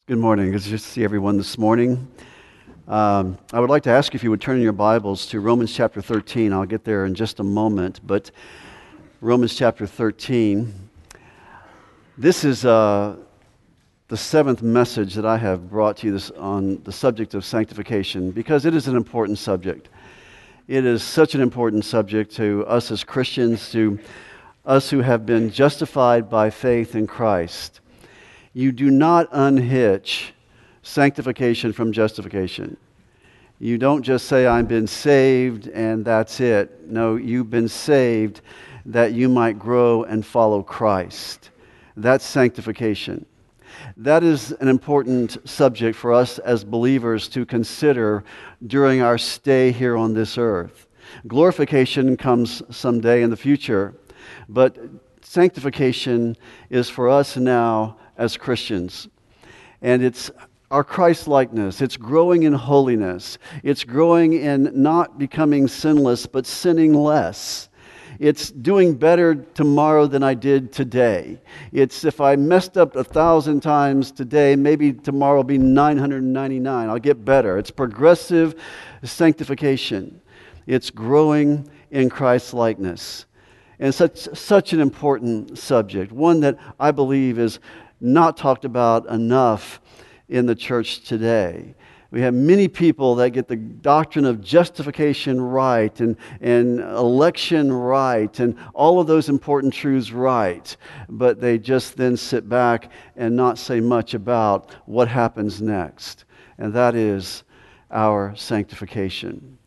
Good morning. Good to see everyone this morning. I would like to ask if you would turn in your Bibles to Romans chapter 13. I'll get there in just a moment, but Romans chapter 13. This is the seventh message that I have brought to you on the subject of sanctification, because it is an important subject. It is such an important subject to us as Christians, to us who have been justified by faith in Christ. You do not unhitch sanctification from justification. You don't just say, I've been saved and that's it. No, you've been saved that you might grow and follow Christ. That's sanctification. That is an important subject for us as believers to consider during our stay here on this earth. Glorification comes someday in the future, but sanctification is for us now as Christians. And it's our Christ-likeness. It's growing in holiness. It's growing in not becoming sinless, but sinning less. It's doing better tomorrow than I did today. It's if I messed up 1,000 times today, maybe tomorrow will be 999. I'll get better. It's progressive sanctification. It's growing in Christ-likeness. And such an important subject, one that I believe is not talked about enough in the church today. We have many people that get the doctrine of justification right and election right and all of those important truths right, but they just then sit back and not say much about what happens next, and that is our sanctification.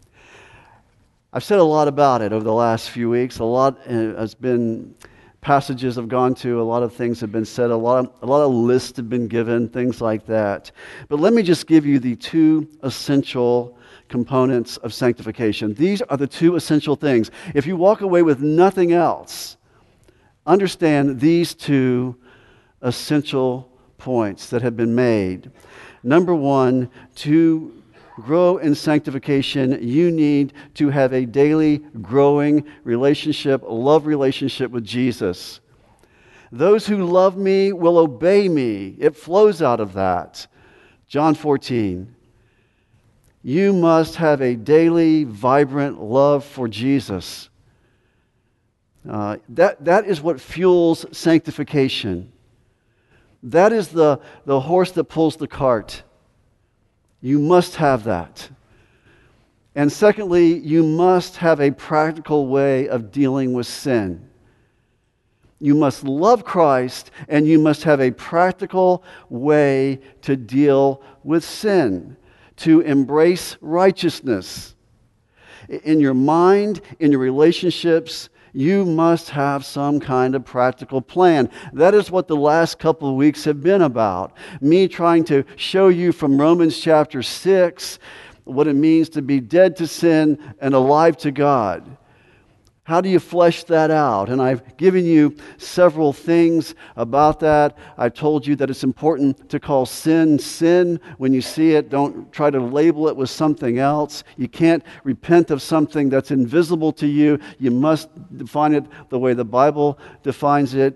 I've said a lot about it over the last few weeks. A lot has been passages I've gone to, a lot of things have been said, a lot of lists have been given, things like that. But let me just give you the two essential components of sanctification. These are the two essential things. If you walk away with nothing else, understand these two essential points that have been made. Number one, to grow in sanctification, you need to have a daily growing relationship, love relationship with Jesus. Those who love me will obey me. It flows out of that. John 14. You must have a daily, vibrant love for Jesus. That is what fuels sanctification. That is the horse that pulls the cart. You must have that. And secondly, you must have a practical way of dealing with sin. You must love Christ, and you must have a practical way to deal with sin, to embrace righteousness. In your mind, in your relationships, you must have some kind of practical plan. That is what the last couple of weeks have been about. Me trying to show you from Romans chapter 6 what it means to be dead to sin and alive to God. How do you flesh that out? And I've given you several things about that. I've told you that it's important to call sin, sin. When you see it, don't try to label it with something else. You can't repent of something that's invisible to you. You must define it the way the Bible defines it.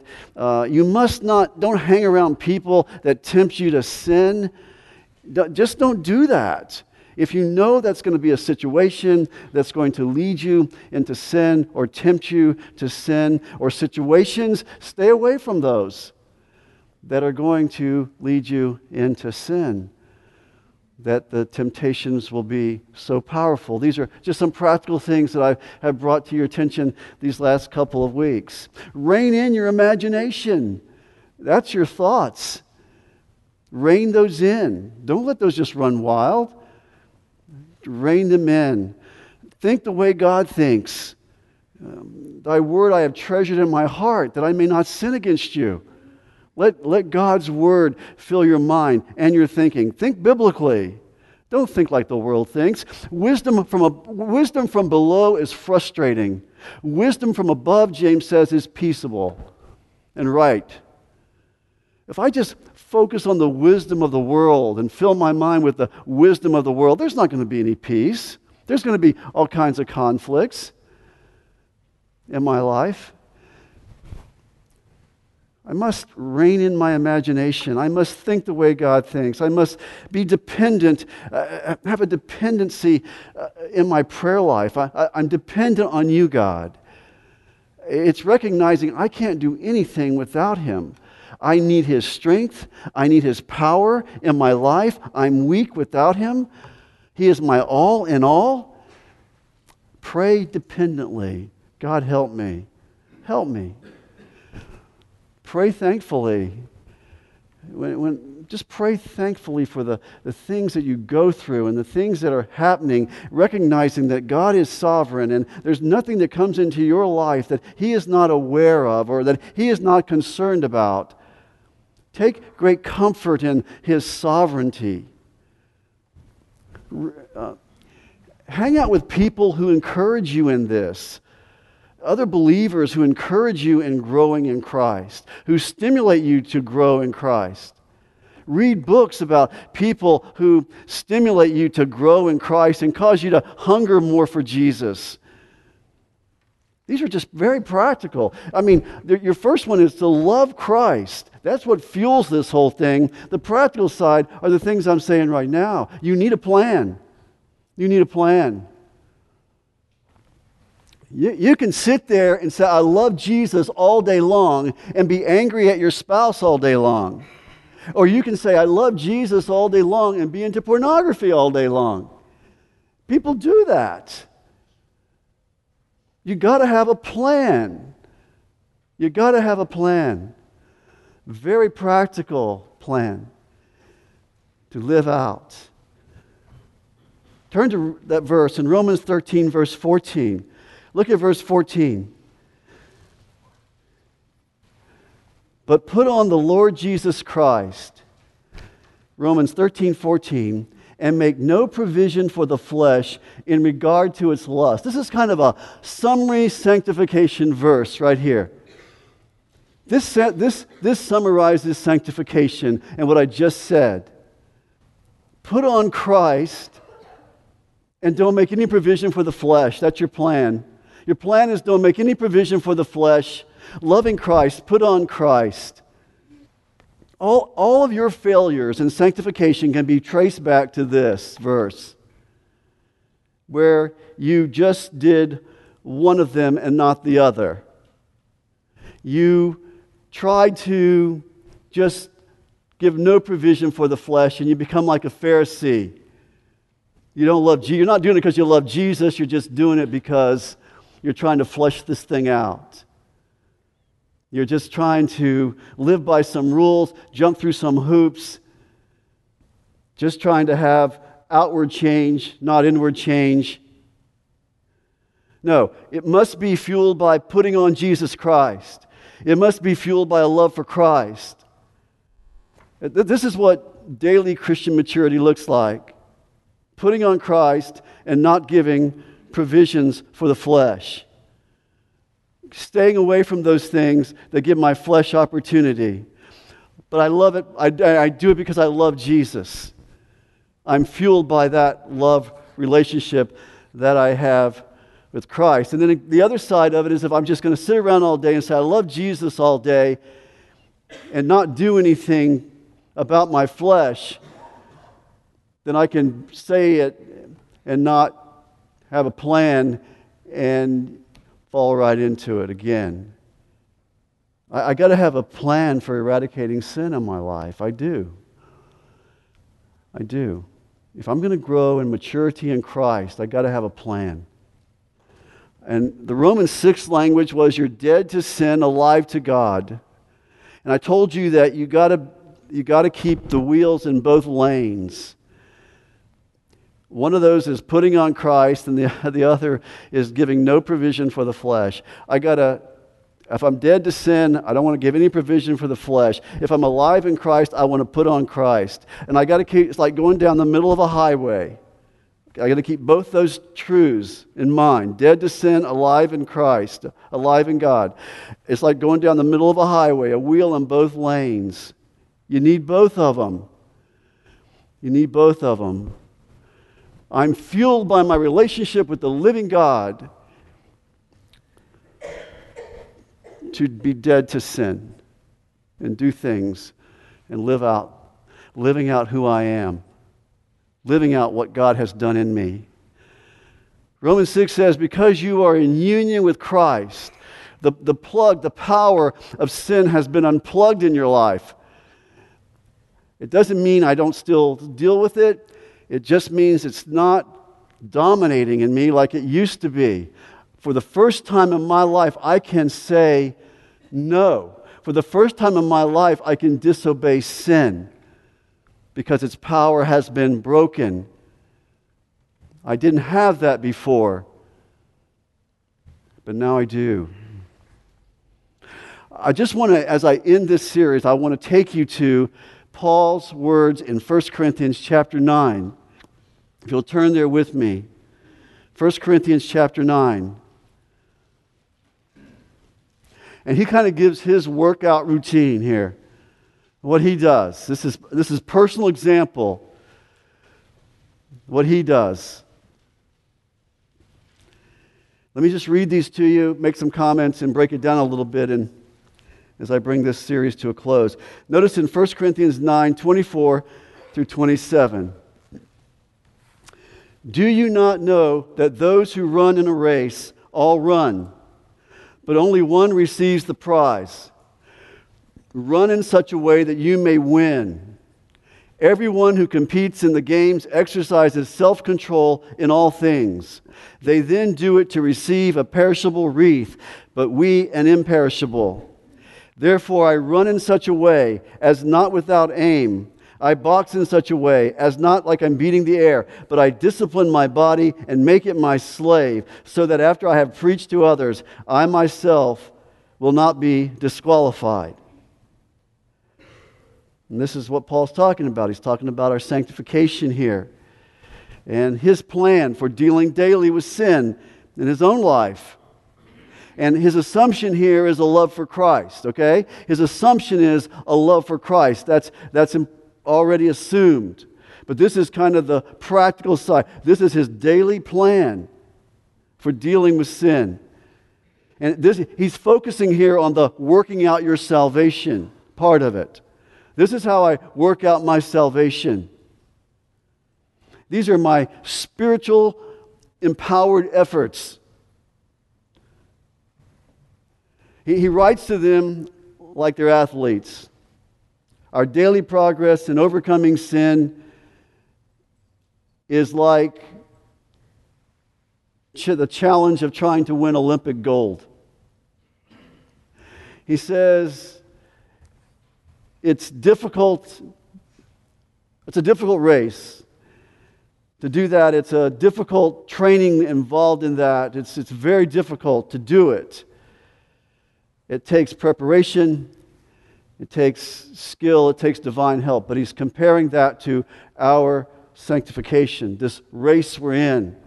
Don't hang around people that tempt you to sin. Just don't do that. If you know that's going to be a situation that's going to lead you into sin or tempt you to sin, or situations, stay away from those that are going to lead you into sin, that the temptations will be so powerful. These are just some practical things that I have brought to your attention these last couple of weeks. Rein in your imagination. That's your thoughts. Rein those in. Don't let those just run wild. Rein them in. Think the way God thinks. Thy word I have treasured in my heart, that I may not sin against you. Let God's word fill your mind and your thinking. Think biblically. Don't think like the world thinks. Wisdom from below is frustrating. Wisdom from above, James says, is peaceable and right. If I just focus on the wisdom of the world and fill my mind with the wisdom of the world, there's not going to be any peace. There's going to be all kinds of conflicts in my life. I must rein in my imagination. I must think the way God thinks. I must be dependent, have a dependency in my prayer life. I'm dependent on you, God. It's recognizing I can't do anything without Him. I need His strength. I need His power in my life. I'm weak without Him. He is my all in all. Pray dependently. God, help me. Help me. Pray thankfully. Just pray thankfully for the things that you go through and the things that are happening, recognizing that God is sovereign and there's nothing that comes into your life that He is not aware of or that He is not concerned about. Take great comfort in His sovereignty. Hang out with people who encourage you in this. Other believers who encourage you in growing in Christ, who stimulate you to grow in Christ. Read books about people who stimulate you to grow in Christ and cause you to hunger more for Jesus. These are just very practical. I mean, your first one is to love Christ. That's what fuels this whole thing. The practical side are the things I'm saying right now. You need a plan. You need a plan. You can sit there and say, I love Jesus all day long and be angry at your spouse all day long. Or you can say, I love Jesus all day long and be into pornography all day long. People do that. You got to have a plan. You got to have a plan. Very practical plan to live out. Turn to that verse in Romans 13, verse 14. Look at verse 14. But put on the Lord Jesus Christ, Romans 13:14, and make no provision for the flesh in regard to its lust. This is kind of a summary sanctification verse right here. This summarizes sanctification and what I just said. Put on Christ and don't make any provision for the flesh. That's your plan. Your plan is don't make any provision for the flesh. Loving Christ, put on Christ. All of your failures in sanctification can be traced back to this verse, where you just did one of them and not the other. You tried to just give no provision for the flesh, and you become like a Pharisee. You don't love Jesus. You're not doing it because you love Jesus. You're just doing it because you're trying to flesh this thing out. You're just trying to live by some rules, jump through some hoops, just trying to have outward change, not inward change. No, it must be fueled by putting on Jesus Christ. It must be fueled by a love for Christ. This is what daily Christian maturity looks like. Putting on Christ and not giving provisions for the flesh. Staying away from those things that give my flesh opportunity. But I love it. I do it because I love Jesus. I'm fueled by that love relationship that I have with Christ. And then the other side of it is if I'm just going to sit around all day and say I love Jesus all day and not do anything about my flesh, then I can say it and not have a plan and fall right into it again. I got to have a plan for eradicating sin in my life. I do. If I'm going to grow in maturity in Christ, I got to have a plan. And the Romans 6 language was you're dead to sin, alive to God. And I told you that you got to keep the wheels in both lanes. One of those is putting on Christ, and the other is giving no provision for the flesh. If I'm dead to sin, I don't want to give any provision for the flesh. If I'm alive in Christ, I want to put on Christ. And I got to keep, it's like going down the middle of a highway. I got to keep both those truths in mind. Dead to sin, alive in Christ, alive in God. It's like going down the middle of a highway, a wheel in both lanes. You need both of them. You need both of them. I'm fueled by my relationship with the living God to be dead to sin. and do things and living out who I am, living out what God has done in me. Romans 6 says, because you are in union with Christ, the power of sin has been unplugged in your life. It doesn't mean I don't still deal with it. It just means it's not dominating in me like it used to be. For the first time in my life, I can say no. For the first time in my life, I can disobey sin because its power has been broken. I didn't have that before, but now I do. I just want to, as I end this series, I want to take you to Paul's words in 1 Corinthians chapter 9. If you'll turn there with me. 1 Corinthians chapter 9. And he kind of gives his workout routine here. What he does. This is personal example. What he does. Let me just read these to you, make some comments, and break it down a little bit as I bring this series to a close. Notice in 1 Corinthians 9, 24 through 27. Do you not know that those who run in a race all run, but only one receives the prize? Run in such a way that you may win. Everyone who competes in the games exercises self-control in all things. They then do it to receive a perishable wreath, but we an imperishable. Therefore I run in such a way as not without aim. I box in such a way as not like I'm beating the air, but I discipline my body and make it my slave, so that after I have preached to others, I myself will not be disqualified. And this is what Paul's talking about. He's talking about our sanctification here and his plan for dealing daily with sin in his own life. And his assumption here is a love for Christ, okay? His assumption is a love for Christ. That's already assumed. But this is kind of the practical side. This is his daily plan for dealing with sin. And he's focusing here on the working out your salvation part of it. This is how I work out my salvation. These are my spiritual empowered efforts. He writes to them like they're athletes. Our daily progress in overcoming sin is like the challenge of trying to win Olympic gold. He says, it's difficult. It's a difficult race. To do that, it's a difficult training involved in that. It's very difficult to do it. It takes preparation. It takes skill. It takes divine help. But he's comparing that to our sanctification, this race we're in.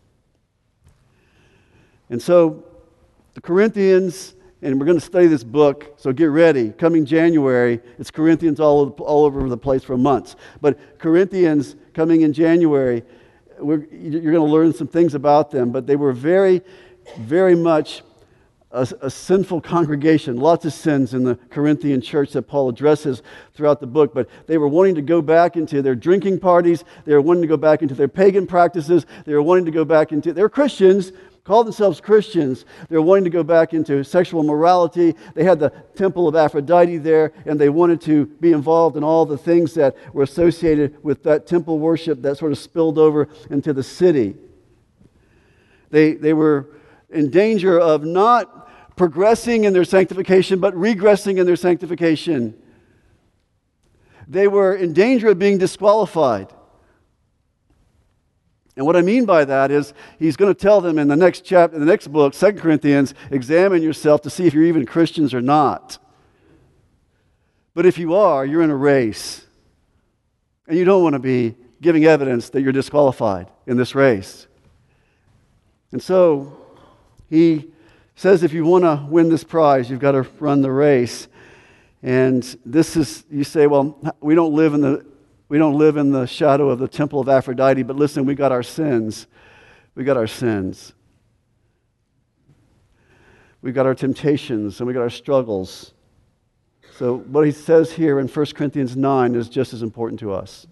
And so the Corinthians, and we're going to study this book, so get ready. Coming January, it's Corinthians all over the place for months. But Corinthians, coming in January, you're going to learn some things about them. But they were very, very much a sinful congregation. Lots of sins in the Corinthian church that Paul addresses throughout the book. But they were wanting to go back into their drinking parties. They were wanting to go back into their pagan practices. They were wanting to go back into... They're Christians, call themselves Christians. They're wanting to go back into sexual morality. They had the temple of Aphrodite there, and they wanted to be involved in all the things that were associated with that temple worship that sort of spilled over into the city. They were in danger of not progressing in their sanctification, but regressing in their sanctification. They were in danger of being disqualified. And what I mean by that is he's going to tell them in the next chapter, in the next book, 2 Corinthians, examine yourself to see if you're even Christians or not. But if you are, you're in a race. And you don't want to be giving evidence that you're disqualified in this race. And so he says if you want to win this prize, you've got to run the race. And this is, you say, well, we don't live in the shadow of the temple of Aphrodite, but listen, we got our sins. We got our sins. We got our temptations, and we got our struggles. So what he says here in 1 Corinthians 9 is just as important to us.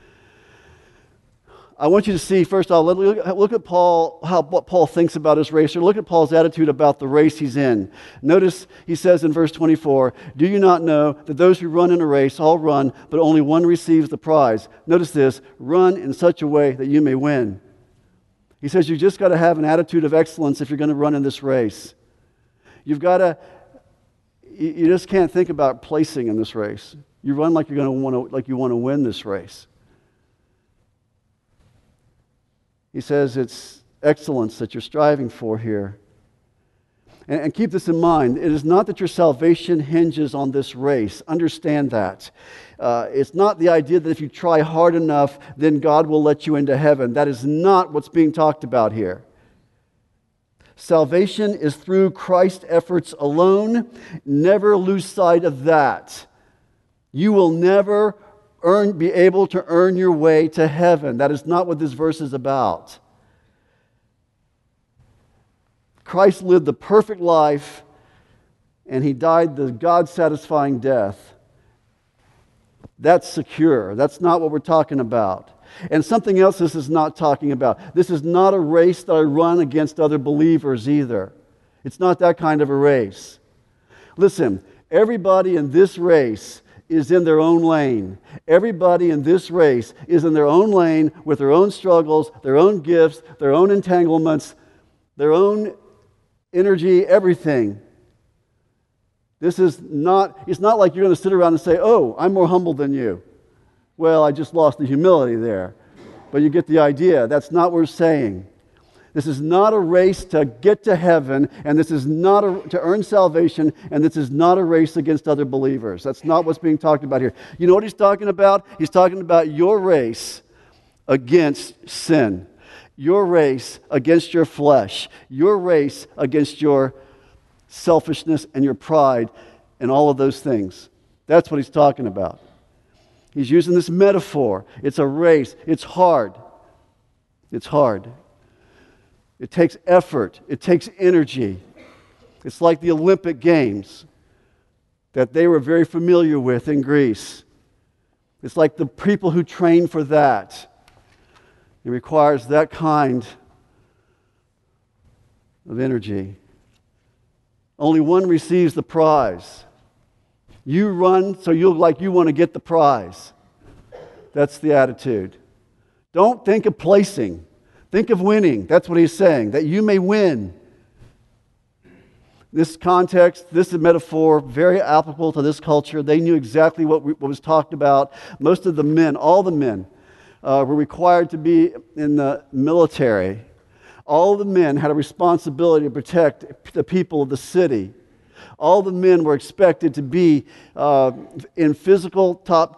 I want you to see, first off, look at Paul, what Paul thinks about his race, or look at Paul's attitude about the race he's in. Notice he says in verse 24, "Do you not know that those who run in a race all run, but only one receives the prize?" Notice this, "Run in such a way that you may win." He says you just got to have an attitude of excellence if you're going to run in this race. You just can't think about placing in this race. You run like you want to win this race. He says it's excellence that you're striving for here. And keep this in mind. It is not that your salvation hinges on this race. Understand that. It's not the idea that if you try hard enough, then God will let you into heaven. That is not what's being talked about here. Salvation is through Christ's efforts alone. Never lose sight of that. You will never be able to earn your way to heaven. That is not what this verse is about. Christ lived the perfect life, and he died the God-satisfying death. That's secure. That's not what we're talking about. And something else this is not talking about. This is not a race that I run against other believers either. It's not that kind of a race. Listen, everybody in this race is in their own lane. Everybody in this race is in their own lane with their own struggles, their own gifts, their own entanglements, their own energy, everything. It's not like you're going to sit around and say, "Oh, I'm more humble than you." Well, I just lost the humility there. But you get the idea. That's not what we're saying. This is not a race to get to heaven, and this is not to earn salvation, and this is not a race against other believers. That's not what's being talked about here. You know what he's talking about? He's talking about your race against sin, your race against your flesh, your race against your selfishness and your pride and all of those things. That's what he's talking about. He's using this metaphor. It's a race. It's hard. It's hard. It takes effort. It takes energy. It's like the Olympic Games that they were very familiar with in Greece. It's like the people who train for that. It requires that kind of energy. Only one receives the prize. You run so you want to get the prize. That's the attitude. Don't think of placing. Think of winning. That's what he's saying, that you may win. This context, this metaphor, very applicable to this culture. They knew exactly what was talked about. Most of the men, all the men, were required to be in the military. All the men had a responsibility to protect the people of the city. All the men were expected to be in physical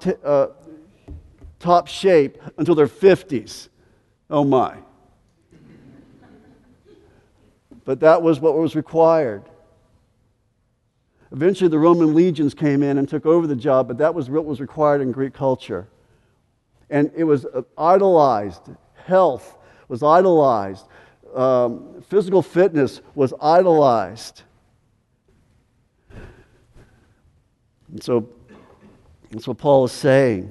top shape until their 50s. Oh my. But that was what was required. Eventually the Roman legions came in and took over the job, but that was what was required in Greek culture. And it was idolized. Health was idolized. Physical fitness was idolized. And so that's what Paul is saying.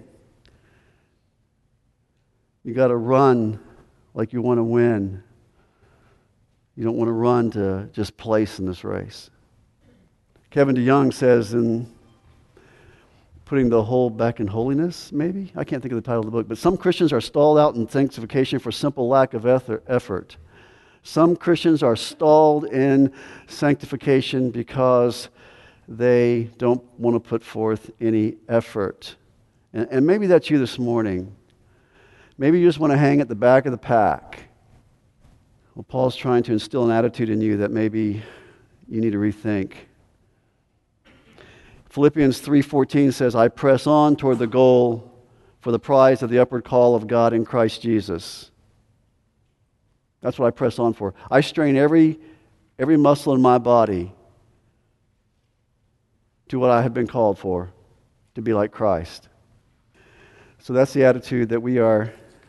You got to run like you want to win. You don't want to run to just place in this race. Kevin DeYoung says in Putting the Whole Back in Holiness, maybe? I can't think of the title of the book, but some Christians are stalled out in sanctification for simple lack of effort. Some Christians are stalled in sanctification because they don't want to put forth any effort. And maybe that's you this morning. Maybe you just want to hang at the back of the pack. Well, Paul's trying to instill an attitude in you that maybe you need to rethink. Philippians 3:14 says, "I press on toward the goal for the prize of the upward call of God in Christ Jesus." That's what I press on for. I strain every muscle in my body to what I have been called for, to be like Christ. So that's the attitude that we are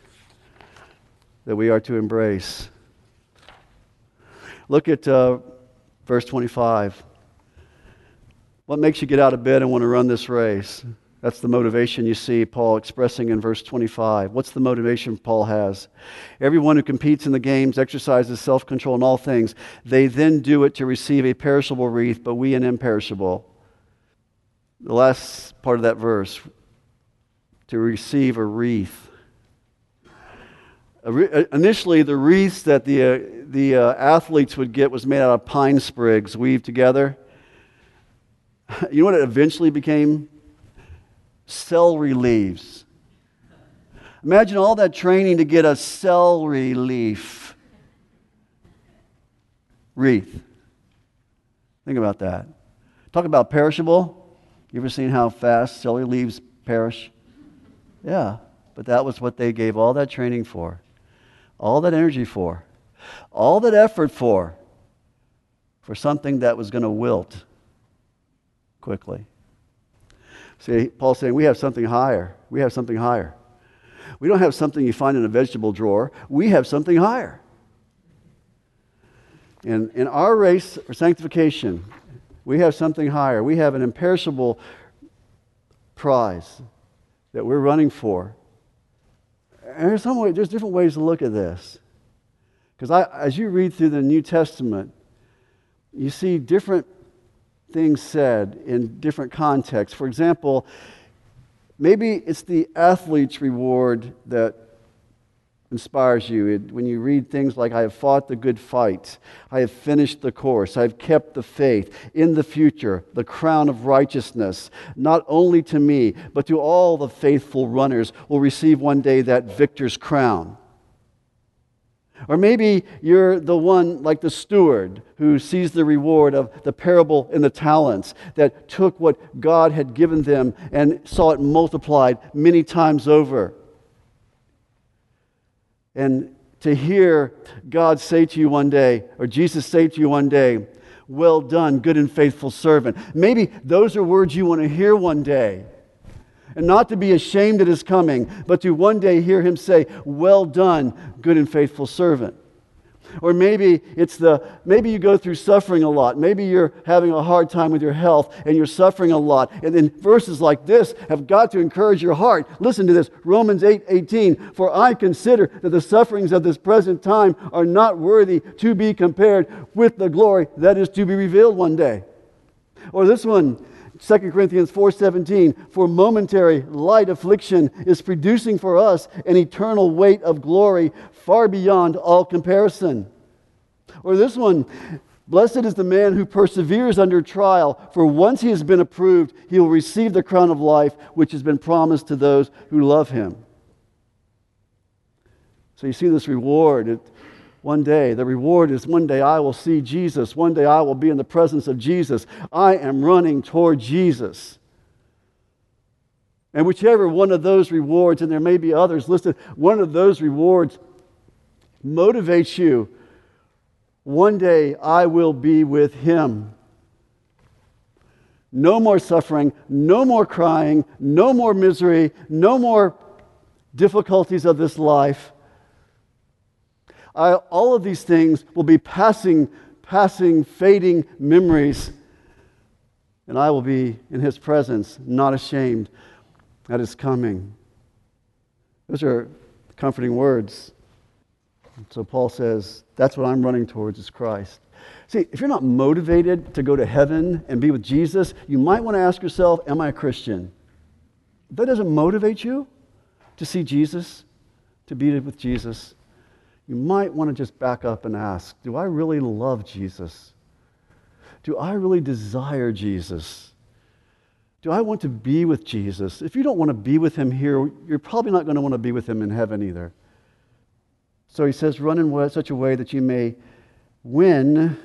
to embrace. Look at verse 25. What makes you get out of bed and want to run this race? That's the motivation you see Paul expressing in verse 25. What's the motivation Paul has? Everyone who competes in the games exercises self-control in all things. They then do it to receive a perishable wreath, but we an imperishable. The last part of that verse, to receive a wreath. Initially, the wreaths that the athletes would get was made out of pine sprigs weaved together. You know what it eventually became? Celery leaves. Imagine all that training to get a celery leaf wreath. Think about that. Talk about perishable. You ever seen how fast celery leaves perish? Yeah, but that was what they gave all that training for, all that energy for, all that effort for something that was going to wilt quickly. See, Paul's saying we have something higher. We have something higher. We don't have something you find in a vegetable drawer. We have something higher. And in our race for sanctification, we have something higher. We have an imperishable prize that we're running for. And there's different ways to look at this. Because as you read through the New Testament, you see different things said in different contexts. For example, maybe it's the athlete's reward that inspires you. When you read things like, I have fought the good fight, I have finished the course, I have kept the faith. In the future, the crown of righteousness, not only to me, but to all the faithful runners, will receive one day that victor's crown. Or maybe you're the one like the steward who sees the reward of the parable in the talents that took what God had given them and saw it multiplied many times over. And to hear God say to you one day, or Jesus say to you one day, well done, good and faithful servant. Maybe those are words you want to hear one day. And not to be ashamed at His coming, but to one day hear Him say, well done, good and faithful servant. Or maybe maybe you go through suffering a lot. Maybe you're having a hard time with your health and you're suffering a lot. And then verses like this have got to encourage your heart. Listen to this, Romans 8:18. For I consider that the sufferings of this present time are not worthy to be compared with the glory that is to be revealed one day. Or this one, 2 Corinthians 4:17, for momentary light affliction is producing for us an eternal weight of glory far beyond all comparison. Or this one, blessed is the man who perseveres under trial, for once he has been approved, he will receive the crown of life which has been promised to those who love Him. So you see this reward. One day, the reward is one day I will see Jesus. One day I will be in the presence of Jesus. I am running toward Jesus. And whichever one of those rewards, and there may be others listed, one of those rewards motivates you. One day I will be with Him. No more suffering, no more crying, no more misery, no more difficulties of this life. All of these things will be passing, fading memories. And I will be in His presence, not ashamed at His coming. Those are comforting words. So Paul says, that's what I'm running towards is Christ. See, if you're not motivated to go to heaven and be with Jesus, you might want to ask yourself, am I a Christian? If that doesn't motivate you to see Jesus, to be with Jesus, you might want to just back up and ask, do I really love Jesus? Do I really desire Jesus? Do I want to be with Jesus? If you don't want to be with Him here, you're probably not going to want to be with Him in heaven either. So he says, run in such a way that you may win,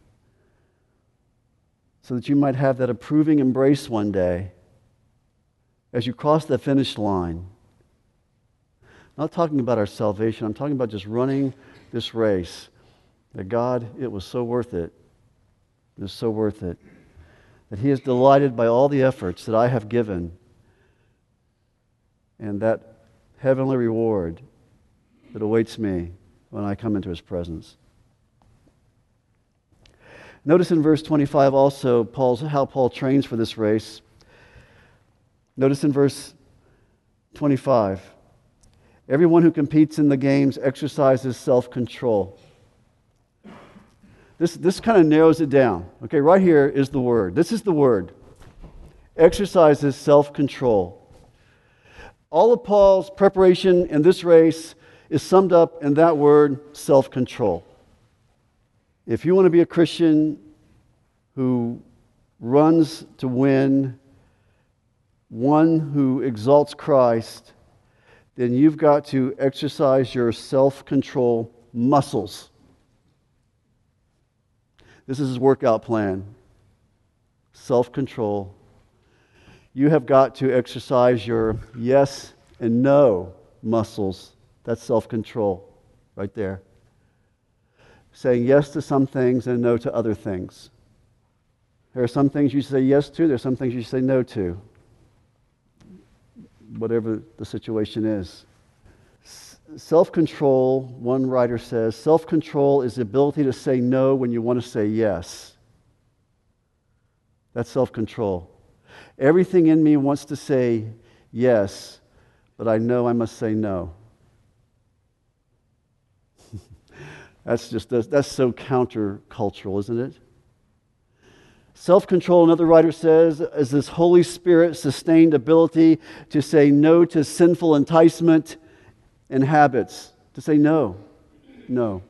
so that you might have that approving embrace one day as you cross the finish line. I'm not talking about our salvation. I'm talking about just running this race. That God, it was so worth it. It was so worth it. That He is delighted by all the efforts that I have given. And that heavenly reward that awaits me when I come into His presence. Notice in verse 25 also how Paul trains for this race. Notice in verse 25, everyone who competes in the games exercises self-control. This kind of narrows it down. Okay, right here is the word. This is the word. Exercises self-control. All of Paul's preparation in this race is summed up in that word, self-control. If you want to be a Christian who runs to win, one who exalts Christ, then you've got to exercise your self-control muscles. This is his workout plan. Self-control. You have got to exercise your yes and no muscles. That's self-control right there. Saying yes to some things and no to other things. There are some things you say yes to, there are some things you say no to. Whatever the situation is. Self-control, one writer says, self-control is the ability to say no when you want to say yes. That's self-control. Everything in me wants to say yes, but I know I must say no. That's so countercultural, isn't it? Self-control, another writer says, is this Holy Spirit-sustained ability to say no to sinful enticement and habits. To say no. No.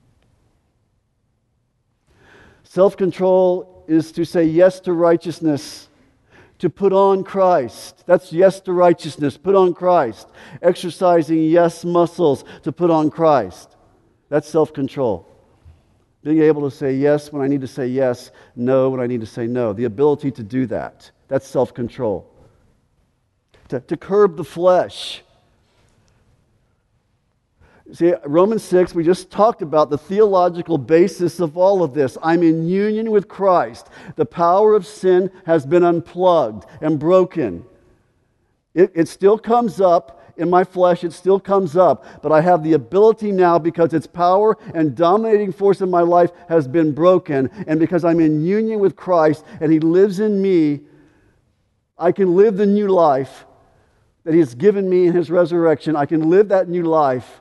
Self-control is to say yes to righteousness, to put on Christ. That's yes to righteousness, put on Christ. Exercising yes muscles to put on Christ. That's self-control. Being able to say yes when I need to say yes, no when I need to say no. The ability to do that. That's self-control. To curb the flesh. See, Romans 6, we just talked about the theological basis of all of this. I'm in union with Christ. The power of sin has been unplugged and broken. It still comes up in my flesh, it still comes up, but I have the ability now, because its power and dominating force in my life has been broken, and because I'm in union with Christ and He lives in me, I can live the new life that He has given me in His resurrection. I can live that new life.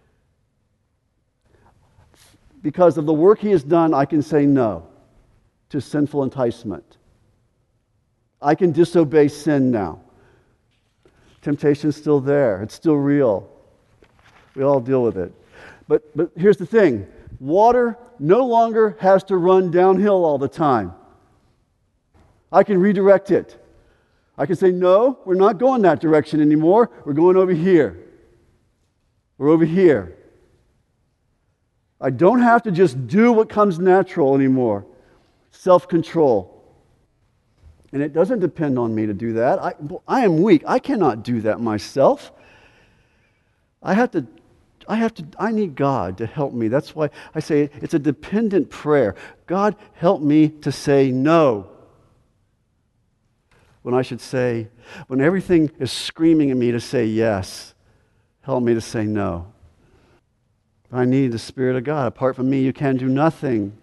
Because of the work He has done, I can say no to sinful enticement. I can disobey sin now. Temptation's still there. It's still real. We all deal with it. But here's the thing. Water no longer has to run downhill all the time. I can redirect it. I can say, no, we're not going that direction anymore. We're going over here. We're over here. I don't have to just do what comes natural anymore. Self-control. And it doesn't depend on me to do that. I am weak. I cannot do that myself. I need God to help me. That's why I say it's a dependent prayer. God, help me to say no. When I should say, when everything is screaming at me to say yes, help me to say no. I need the Spirit of God. Apart from me, you can do nothing.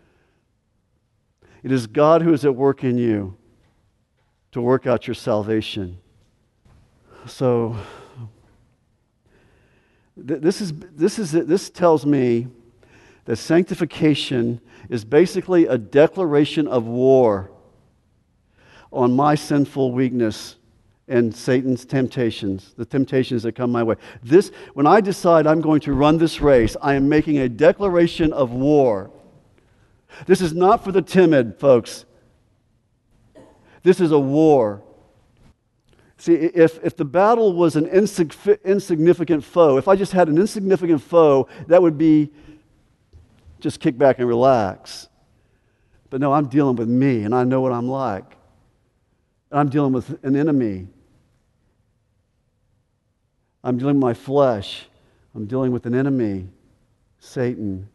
It is God who is at work in you to work out your salvation. So, this tells me that sanctification is basically a declaration of war on my sinful weakness and Satan's temptations, the temptations that come my way. When I decide I'm going to run this race, I am making a declaration of war. This is not for the timid, folks. This is a war. See, if the battle was an insignificant foe, if I just had an insignificant foe, that would be just kick back and relax. But no, I'm dealing with me, and I know what I'm like. I'm dealing with an enemy. I'm dealing with my flesh. I'm dealing with an enemy, Satan.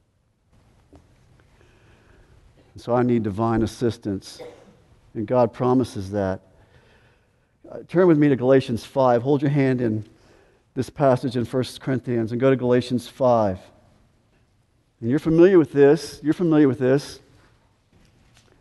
And so I need divine assistance. And God promises that. Turn with me to Galatians 5. Hold your hand in this passage in 1 Corinthians and go to Galatians 5. And you're familiar with this. You're familiar with this.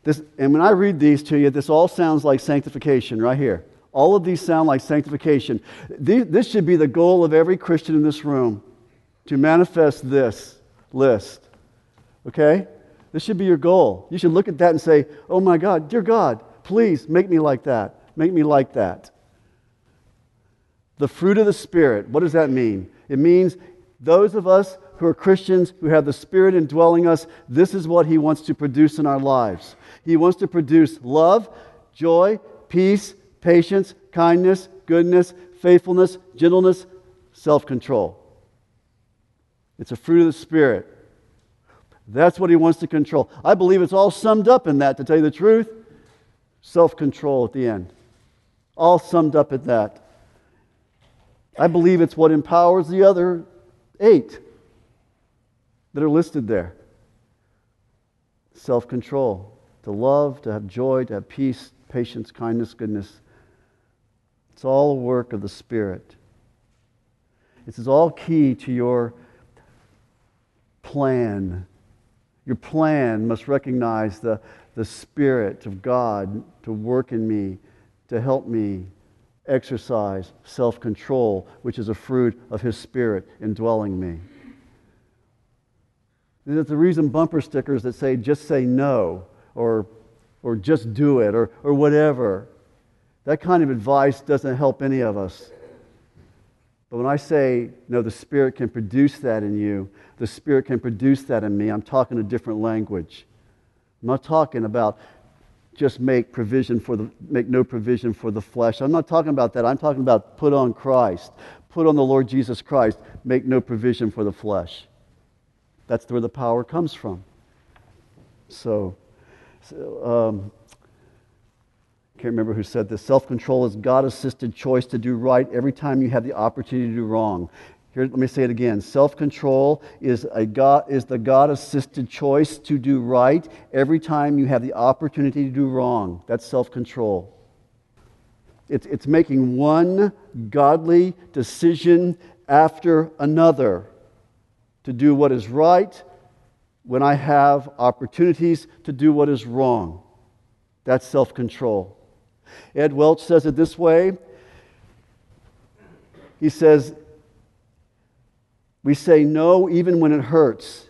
And when I read these to you, this all sounds like sanctification right here. All of these sound like sanctification. This should be the goal of every Christian in this room, to manifest this list. Okay? This should be your goal. You should look at that and say, oh my God, dear God, please make me like that. Make me like that. The fruit of the Spirit, what does that mean? It means those of us who are Christians, who have the Spirit indwelling us, this is what He wants to produce in our lives. He wants to produce love, joy, peace, patience, kindness, goodness, faithfulness, gentleness, self-control. It's a fruit of the Spirit. That's what He wants to control. I believe it's all summed up in that, to tell you the truth. Self-control at the end. All summed up at that. I believe it's what empowers the other 8 that are listed there. Self-control. To love, to have joy, to have peace, patience, kindness, goodness. It's all a work of the Spirit. This is all key to your plan. Your plan must recognize the Spirit of God to work in me, to help me exercise self-control, which is a fruit of His Spirit indwelling me. There's the reason bumper stickers that say, just say no, or just do it, or whatever. That kind of advice doesn't help any of us. But when I say, no, the Spirit can produce that in you, the Spirit can produce that in me, I'm talking a different language. I'm not talking about just make no provision for the flesh. I'm not talking about that. I'm talking about put on Christ. Put on the Lord Jesus Christ. Make no provision for the flesh. That's where the power comes from. So can't remember who said this. Self-control is God-assisted choice to do right every time you have the opportunity to do wrong. Here, let me say it again. Self-control is the God-assisted choice to do right every time you have the opportunity to do wrong. That's self-control. It's making one godly decision after another to do what is right when I have opportunities to do what is wrong. That's self-control. Ed Welch says it this way. He says, we say no even when it hurts.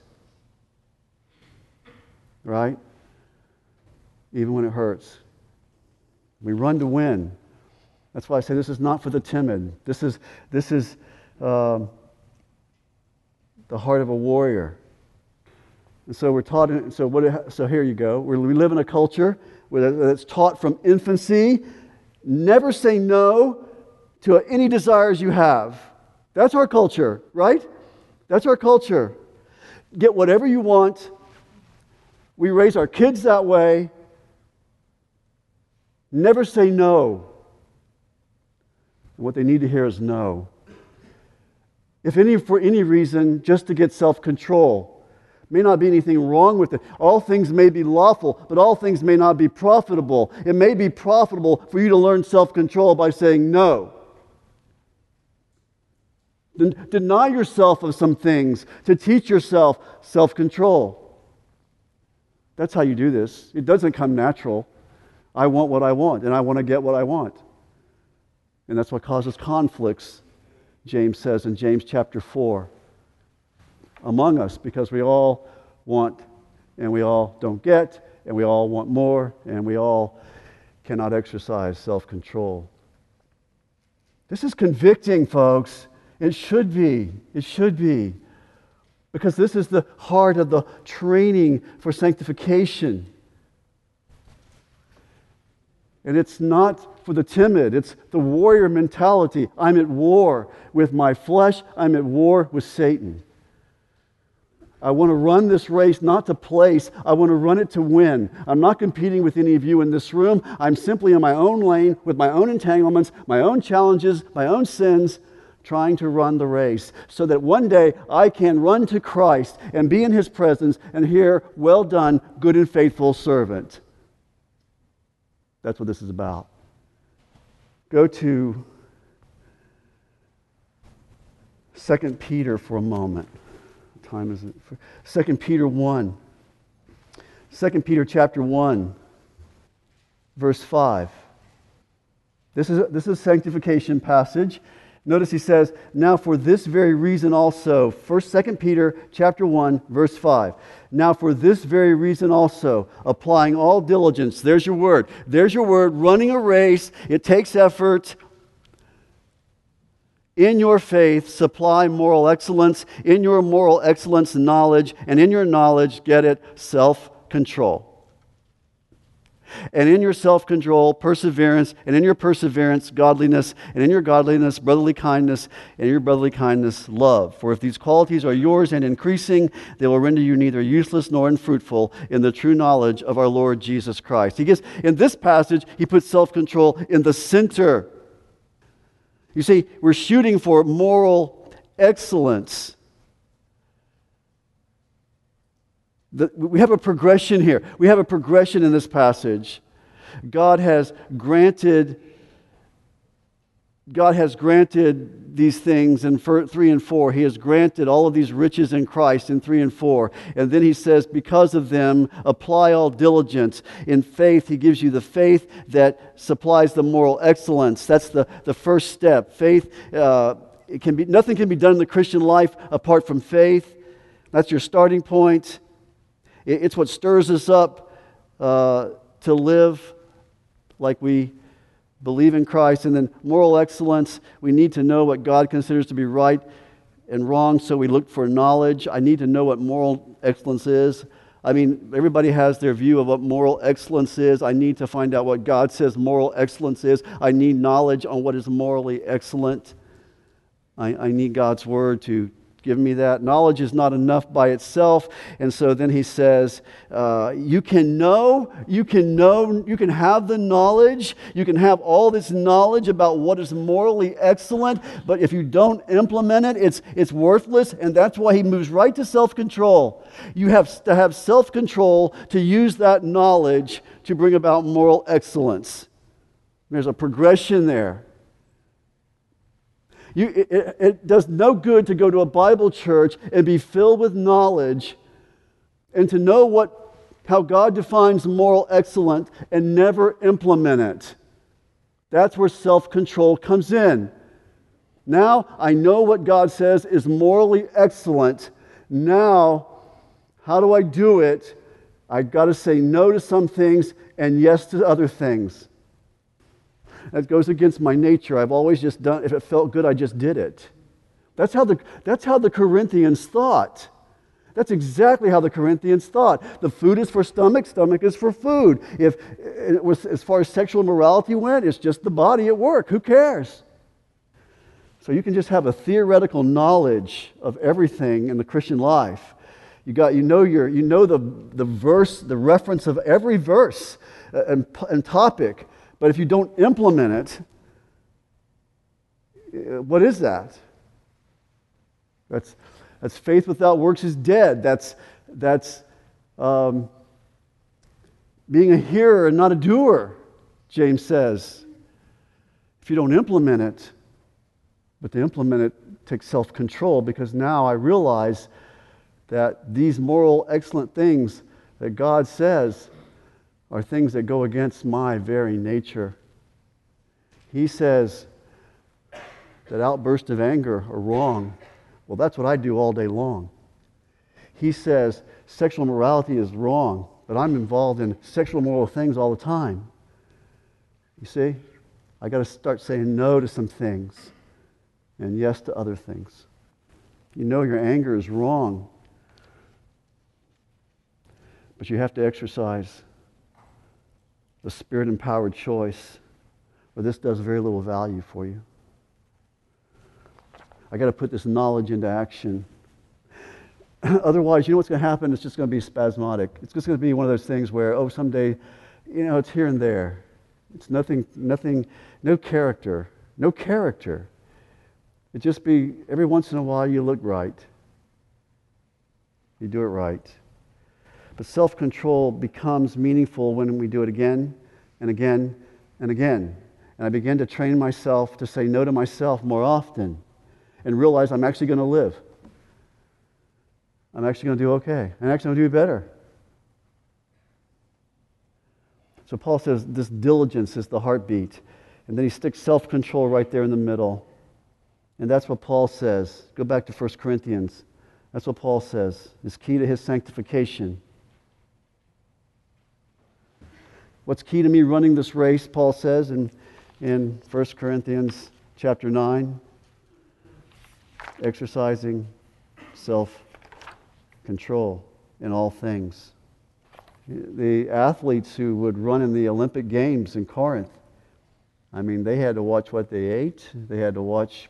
Right? Even when it hurts. We run to win. That's why I say this is not for the timid. This is the heart of a warrior. And so we're taught. So here you go. We live in a culture where it's taught from infancy. Never say no to any desires you have. That's our culture, right? That's our culture. Get whatever you want. We raise our kids that way. Never say no. What they need to hear is no. For any reason, just to get self-control. May not be anything wrong with it. All things may be lawful, but all things may not be profitable. It may be profitable for you to learn self-control by saying no. Deny yourself of some things to teach yourself self-control. That's how you do this. It doesn't come natural. I want what I want, and I want to get what I want. And that's what causes conflicts, James says in James chapter 4. Among us, because we all want and we all don't get, and we all want more, and we all cannot exercise self-control. This is convicting, folks. It should be. It should be. Because this is the heart of the training for sanctification. And it's not for the timid. It's the warrior mentality. I'm at war with my flesh. I'm at war with Satan. I want to run this race not to place. I want to run it to win. I'm not competing with any of you in this room. I'm simply in my own lane with my own entanglements, my own challenges, my own sins, trying to run the race so that one day I can run to Christ and be in His presence and hear, well done, good and faithful servant. That's what this is about. Go to 2 Peter for a moment. Time is 2 Peter 1. 2 Peter chapter 1. verse 5. This is a sanctification passage. Notice he says, now for this very reason also, 2 Peter chapter 1, verse 5. Now for this very reason also, applying all diligence, there's your word, running a race, it takes effort. In your faith, supply moral excellence. In your moral excellence, knowledge. And in your knowledge, get it, self-control. And in your self-control, perseverance. And in your perseverance, godliness. And in your godliness, brotherly kindness. And in your brotherly kindness, love. For if these qualities are yours and increasing, they will render you neither useless nor unfruitful in the true knowledge of our Lord Jesus Christ. In this passage, he puts self-control in the center. You see, we're shooting for moral excellence. We have a progression here. We have a progression in this passage. God has granted these things in 3 and 4. He has granted all of these riches in Christ in 3 and 4. And then he says, because of them, apply all diligence. In faith, he gives you the faith that supplies the moral excellence. That's the first step. Faith, nothing can be done in the Christian life apart from faith. That's your starting point. It's what stirs us up to live like we believe in Christ. And then moral excellence, we need to know what God considers to be right and wrong, so we look for knowledge. I need to know what moral excellence is. I mean, everybody has their view of what moral excellence is. I need to find out what God says moral excellence is. I need knowledge on what is morally excellent. I need God's Word to give me that. Knowledge is not enough by itself. And so then he says, you can have the knowledge, you can have all this knowledge about what is morally excellent, but if you don't implement it, it's worthless, and that's why he moves right to self-control. You have to have self-control to use that knowledge to bring about moral excellence. There's a progression there. It does no good to go to a Bible church and be filled with knowledge and to know how God defines moral excellence and never implement it. That's where self-control comes in. Now I know what God says is morally excellent. Now, how do I do it? I've got to say no to some things and yes to other things. That goes against my nature. I've always just done, if it felt good, I just did it. That's how the Corinthians thought. That's exactly how the Corinthians thought. The food is for stomach, stomach is for food. If it was, as far as sexual morality went, it's just the body at work. Who cares? So you can just have a theoretical knowledge of everything in the Christian life. You know the verse, the reference of every verse and topic. But if you don't implement it, what is that? That's faith without works is dead. That's being a hearer and not a doer, James says. If you don't implement it, but to implement it takes self-control, because now I realize that these moral excellent things that God says are things that go against my very nature. He says that outbursts of anger are wrong. Well, that's what I do all day long. He says sexual morality is wrong, but I'm involved in sexual moral things all the time. You see, I got to start saying no to some things and yes to other things. You know your anger is wrong, but you have to exercise the Spirit-empowered choice, or this does very little value for you. I got to put this knowledge into action. Otherwise, you know what's going to happen? It's just going to be spasmodic. It's just going to be one of those things where, someday, it's here and there. It's nothing, no character. It just be every once in a while you look right. You do it right. But self-control becomes meaningful when we do it again and again and again. And I begin to train myself to say no to myself more often and realize I'm actually going to live. I'm actually going to do okay. I'm actually going to do better. So Paul says this diligence is the heartbeat. And then he sticks self-control right there in the middle. And that's what Paul says. Go back to 1 Corinthians. That's what Paul says is key to his sanctification. What's key to me running this race, Paul says in 1 Corinthians chapter 9? Exercising self-control in all things. The athletes who would run in the Olympic Games in Corinth, I mean, they had to watch what they ate. They had to watch,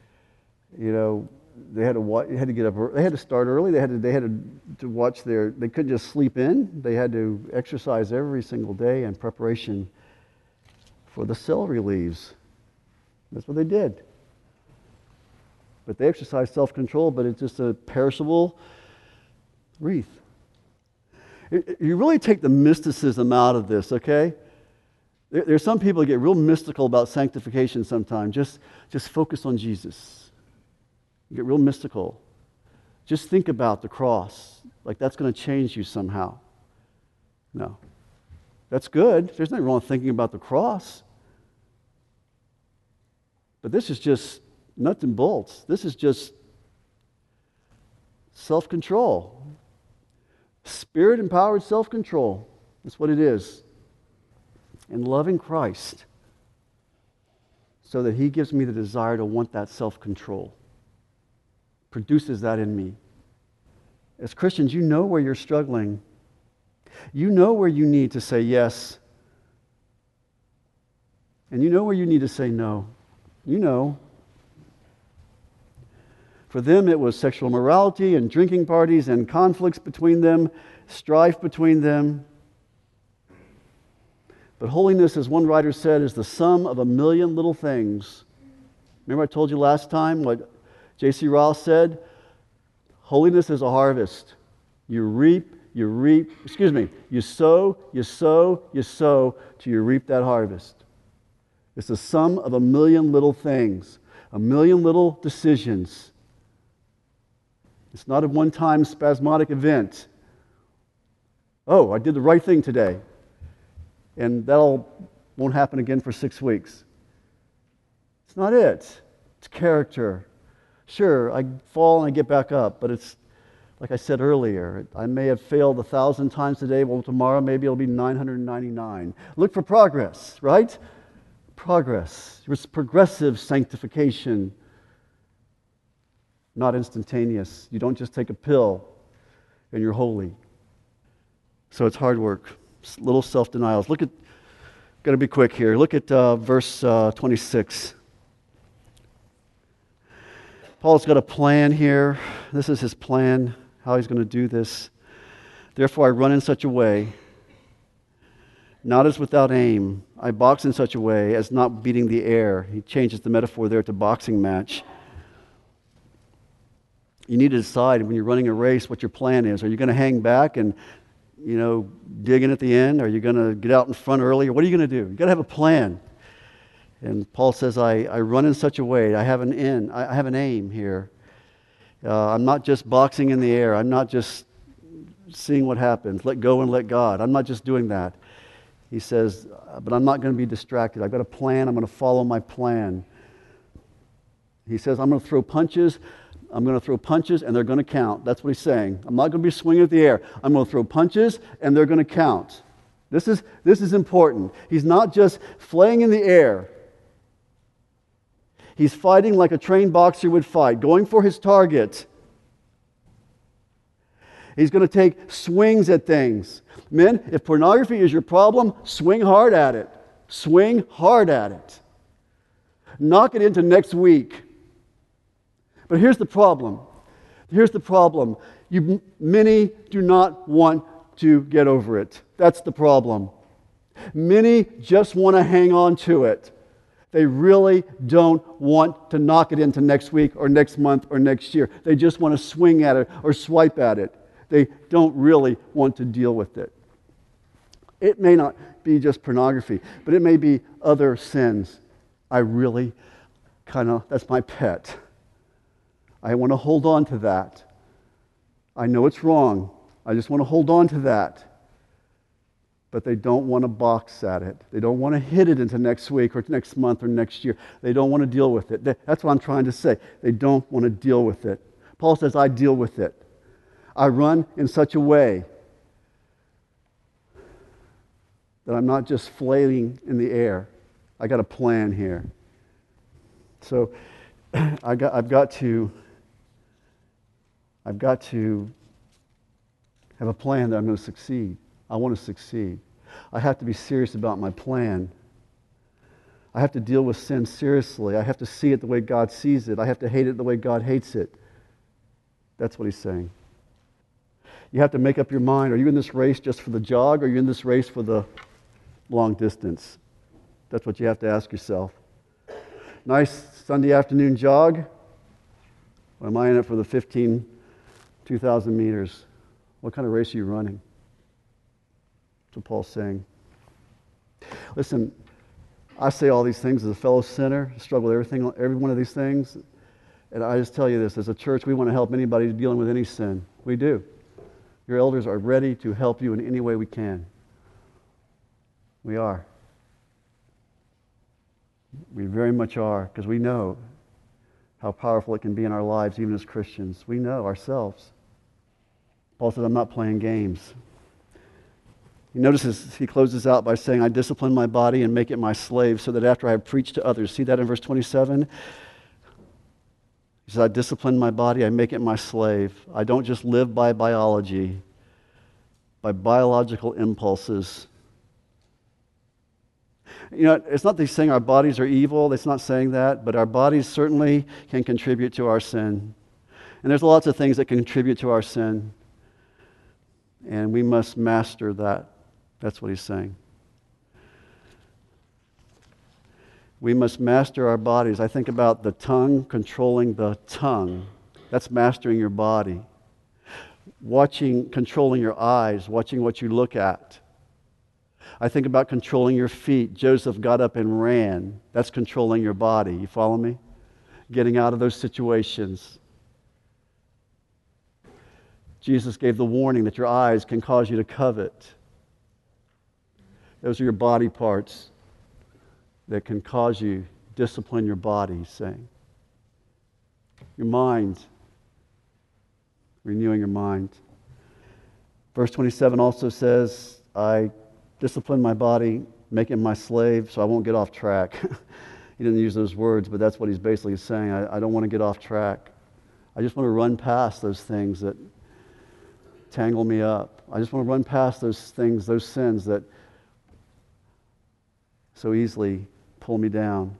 they had to get up. They had to start early. They had to watch their. They couldn't just sleep in. They had to exercise every single day in preparation for the celery leaves. That's what they did. But they exercised self-control. But it's just a perishable wreath. You really take the mysticism out of this, okay? There's some people that get real mystical about sanctification sometimes. Just focus on Jesus. You get real mystical. Just think about the cross. Like that's going to change you somehow. No. That's good. There's nothing wrong with thinking about the cross. But this is just nuts and bolts. This is just self-control. Spirit-empowered self-control. That's what it is. And loving Christ so that He gives me the desire to want that self-control. Produces that in me. As Christians, you know where you're struggling. You know where you need to say yes. And you know where you need to say no. You know. For them, it was sexual immorality and drinking parties and conflicts between them, strife between them. But holiness, as one writer said, is the sum of a million little things. Remember I told you last time what J.C. Ryle said? Holiness is a harvest. You sow till you reap that harvest. It's the sum of a million little things, a million little decisions. It's not a one-time spasmodic event. Oh, I did the right thing today. And that won't happen again for 6 weeks. It's not it. It's character. Sure, I fall and I get back up, but it's, like I said earlier, I may have failed 1,000 times today. Well, tomorrow maybe it'll be 999. Look for progress, right? Progress. It's progressive sanctification, not instantaneous. You don't just take a pill and you're holy. So it's hard work. Little self-denials. Got to be quick here. Look at verse 26. Paul's got a plan here. This is his plan, how he's going to do this. Therefore, I run in such a way, not as without aim. I box in such a way as not beating the air. He changes the metaphor there to boxing match. You need to decide when you're running a race what your plan is. Are you going to hang back and dig in at the end? Are you going to get out in front early? What are you going to do? You've got to have a plan. And Paul says, I run in such a way. I have an aim here. I'm not just boxing in the air. I'm not just seeing what happens. Let go and let God. I'm not just doing that. He says, but I'm not going to be distracted. I've got a plan. I'm going to follow my plan. He says, I'm going to throw punches. I'm going to throw punches and they're going to count. That's what he's saying. I'm not going to be swinging at the air. I'm going to throw punches and they're going to count. This is important. He's not just flaying in the air. He's fighting like a trained boxer would fight, going for his target. He's going to take swings at things. Men, if pornography is your problem, swing hard at it. Swing hard at it. Knock it into next week. But here's the problem. Many do not want to get over it. That's the problem. Many just want to hang on to it. They really don't want to knock it into next week or next month or next year. They just want to swing at it or swipe at it. They don't really want to deal with it. It may not be just pornography, but it may be other sins. That's my pet. I want to hold on to that. I know it's wrong. I just want to hold on to that. but they don't want to box at it. They don't want to hit it into next week or next month or next year. They don't want to deal with it. That's what I'm trying to say. They don't want to deal with it. Paul says, I deal with it. I run in such a way that I'm not just flailing in the air. I got a plan here. So I've got to have a plan that I'm going to succeed. I want to succeed. I have to be serious about my plan. I have to deal with sin seriously. I have to see it the way God sees it. I have to hate it the way God hates it. That's what he's saying. You have to make up your mind. Are you in this race just for the jog, or are you in this race for the long distance? That's what you have to ask yourself. Nice Sunday afternoon jog. Or am I in it for the 2,000 meters? What kind of race are you running? That's what Paul's saying. Listen, I say all these things as a fellow sinner, struggle with every one of these things. And I just tell you this, as a church, we want to help anybody dealing with any sin. We do. Your elders are ready to help you in any way we can. We are. We very much are, because we know how powerful it can be in our lives, even as Christians. We know ourselves. Paul says, I'm not playing games. He notices, he closes out by saying, I discipline my body and make it my slave so that after I have preached to others. See that in verse 27? He says, I discipline my body, I make it my slave. I don't just live by biology, by biological impulses. You know, it's not that he's saying our bodies are evil. It's not saying that. But our bodies certainly can contribute to our sin. And there's lots of things that can contribute to our sin. And we must master that. That's what he's saying. We must master our bodies. I think about the tongue, controlling the tongue. That's mastering your body. Controlling your eyes, watching what you look at. I think about controlling your feet. Joseph got up and ran. That's controlling your body. You follow me? Getting out of those situations. Jesus gave the warning that your eyes can cause you to covet. Those are your body parts that can cause you to discipline your body, he's saying. Your mind. Renewing your mind. Verse 27 also says, I discipline my body, make it my slave, so I won't get off track. He didn't use those words, but that's what he's basically saying. I don't want to get off track. I just want to run past those things that tangle me up. I just want to run past those things, those sins that so easily pull me down.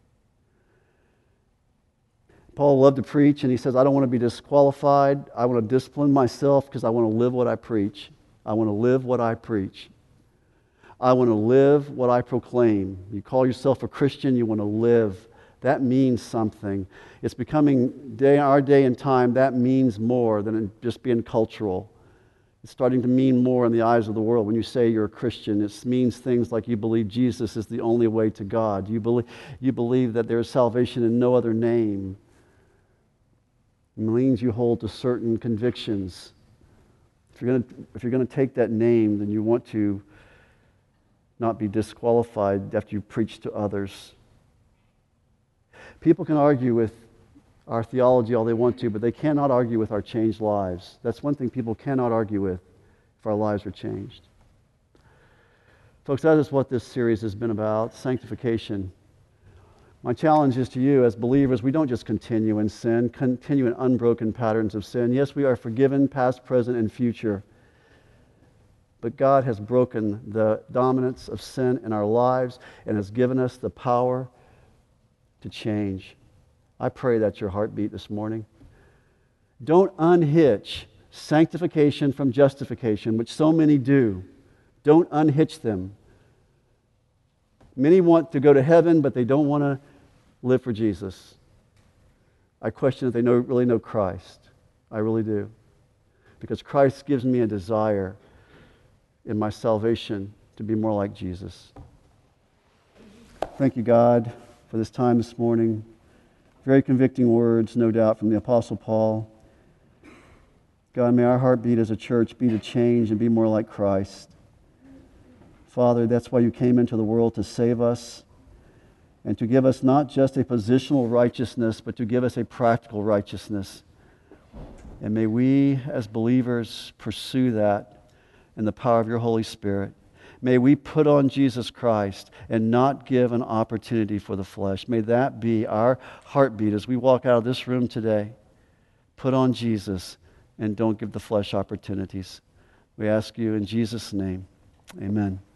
Paul loved to preach, and he says, I don't want to be disqualified. I want to discipline myself because I want to live what I preach. I want to live what I preach. I want to live what I proclaim. You call yourself a Christian, you want to live. That means something. It's becoming, our day and time, that means more than just being cultural. It's starting to mean more in the eyes of the world. When you say you're a Christian, it means things like you believe Jesus is the only way to God. You believe that there is salvation in no other name. It means you hold to certain convictions. If you're going to take that name, then you want to not be disqualified after you preach to others. People can argue with our theology all they want to, but they cannot argue with our changed lives. That's one thing people cannot argue with if our lives are changed. Folks, that is what this series has been about, sanctification. My challenge is to you as believers, we don't just continue in sin, continue in unbroken patterns of sin. Yes, we are forgiven, past, present, and future. But God has broken the dominance of sin in our lives and has given us the power to change. I pray that's your heartbeat this morning. Don't unhitch sanctification from justification, which so many do. Don't unhitch them. Many want to go to heaven, but they don't want to live for Jesus. I question if they really know Christ. I really do. Because Christ gives me a desire in my salvation to be more like Jesus. Thank you, God, for this time this morning. Very convicting words, no doubt, from the Apostle Paul. God, may our heartbeat as a church be to change and be more like Christ. Father, that's why you came into the world, to save us and to give us not just a positional righteousness, but to give us a practical righteousness. And may we, as believers, pursue that in the power of your Holy Spirit. May we put on Jesus Christ and not give an opportunity for the flesh. May that be our heartbeat as we walk out of this room today. Put on Jesus and don't give the flesh opportunities. We ask you in Jesus' name. Amen.